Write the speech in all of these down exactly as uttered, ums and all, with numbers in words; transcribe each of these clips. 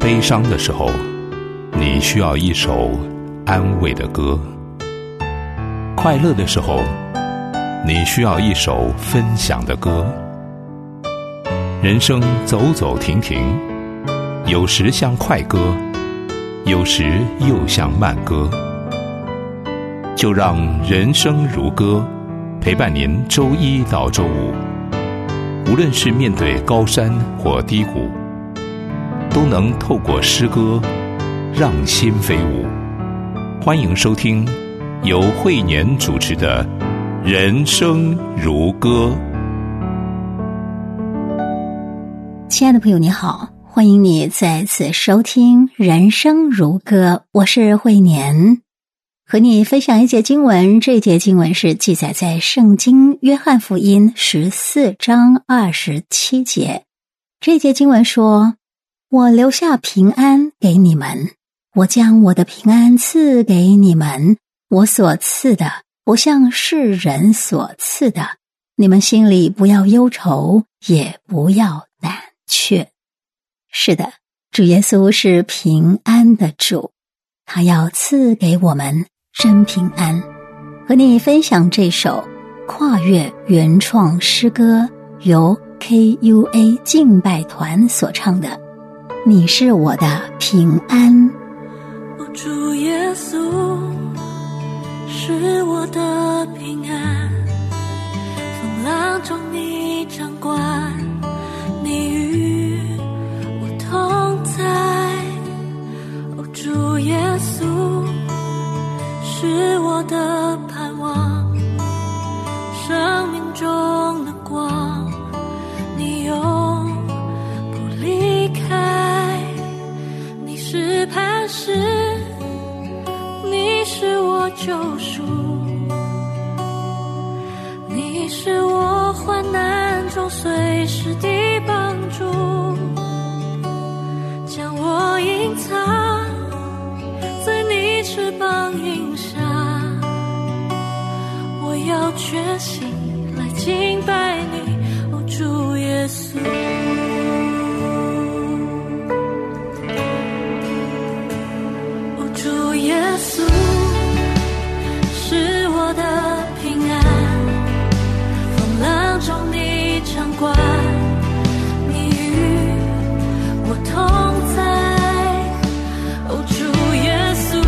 悲伤的时候，你需要一首安慰的歌；快乐的时候，你需要一首分享的歌。人生走走停停，有时像快歌，有时又像慢歌。就让人生如歌陪伴您周一到周五，无论是面对高山或低谷，都能透过诗歌让心飞舞。欢迎收听由慧年主持的人生如歌。 亲爱的朋友你好，欢迎你再次收听人生如歌，我是慧年，和你分享一节经文。这节经文是记载在圣经约翰福音十四章二十七节。这节经文说，我留下平安给你们，我将我的平安赐给你们，我所赐的不像世人所赐的，你们心里不要忧愁，也不要胆怯。是的，主耶稣是平安的主，他要赐给我们真平安。和你分享这首跨越原创诗歌，由 K U A 敬拜团所唱的你是我的平安。 哦，主耶稣是我的平安，风浪中你掌管，你与我同在。哦，主耶稣是我的盼望，生命中的光，你永不离开。你是磐石，你是我救赎，你是我患难中随时的帮助，将我隐藏在你翅膀荫下，我要全心来敬拜你，哦，主耶稣。哦，主耶稣是我的平安，风浪中你掌管，你与我同在。哦，主耶稣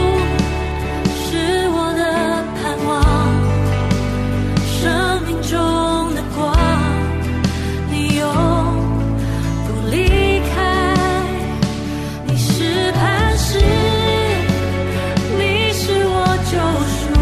是我的盼望，生命中的光，你永不离开。你是磐石，你是我救赎，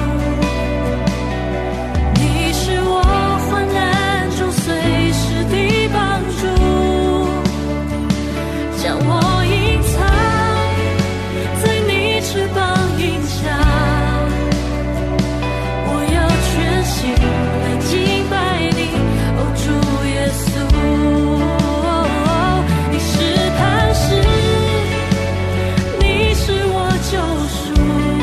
你是我患难中随时的帮助，将我隐藏在你翅膀荫下，我要全心来敬拜你，哦，主耶稣。你是磐石，你是我救赎，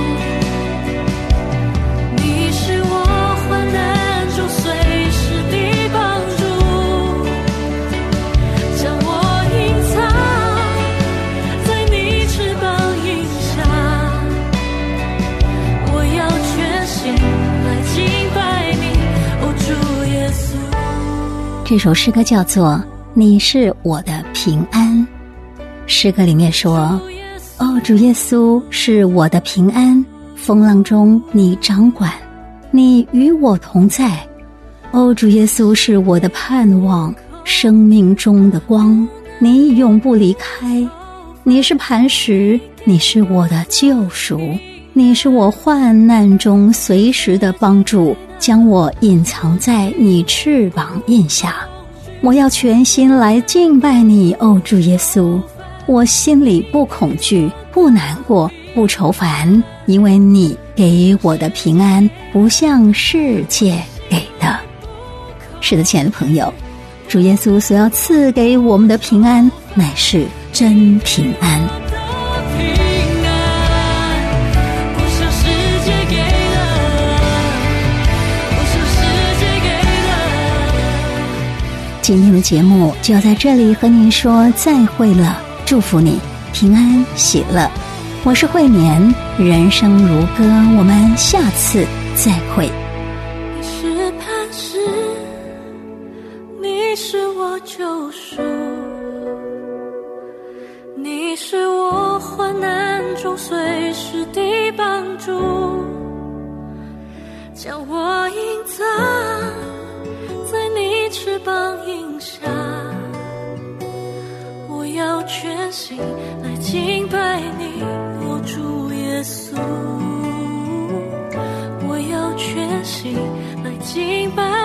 你是我患难中随时的帮助，将我隐藏在你翅膀荫下，我要全心来敬拜你，哦，主耶稣。 这首诗歌叫做你是我的平安。诗歌里面说，哦，主耶稣是我的平安，风浪中你掌管，你与我同在。哦，主耶稣是我的盼望，生命中的光，你永不离开。你是磐石，你是我的救赎，你是我患难中随时的帮助，将我隐藏在你翅膀荫下，我要全心来敬拜你，哦，主耶稣。我心里不恐惧，不难过，不愁烦，因为你给我的平安不像世界给的。是的，亲爱的朋友，主耶稣所要赐给我们的平安乃是真平安。今天的节目就要在这里和您说再会了， 祝福你平安喜乐。我是慧莲，人生如歌，我们下次再会。 你是磐石，你是我救赎，你是我患难中随时的帮助，将我隐藏在你翅膀荫下，我要全心来敬拜你，哦主耶稣，我要全心来敬拜